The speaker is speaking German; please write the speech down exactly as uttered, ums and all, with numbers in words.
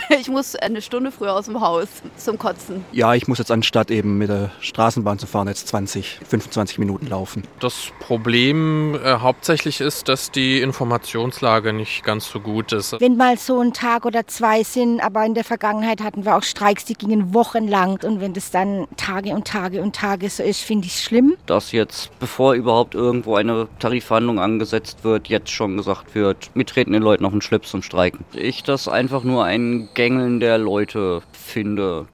Ich muss eine Stunde früher aus dem Haus zum Kotzen. Ja, ich muss jetzt anstatt eben mit der Straßenbahn zu fahren, jetzt zwanzig, fünfundzwanzig Minuten laufen. Das Problem äh, hauptsächlich ist, dass die Informationslage nicht ganz so gut ist. Wenn mal so ein Tag oder zwei sind, aber in der Vergangenheit hatten wir auch Streiks, die gingen wochenlang. Und wenn das dann Tage und Tage und Tage so ist, finde ich es schlimm. Dass jetzt, bevor überhaupt irgendwo eine Tarifverhandlung angesetzt wird, jetzt schon gesagt wird, wir treten den Leuten auf den Schlips zum Streiken. Ich das einfach nur ein Gängeln der Leute finde.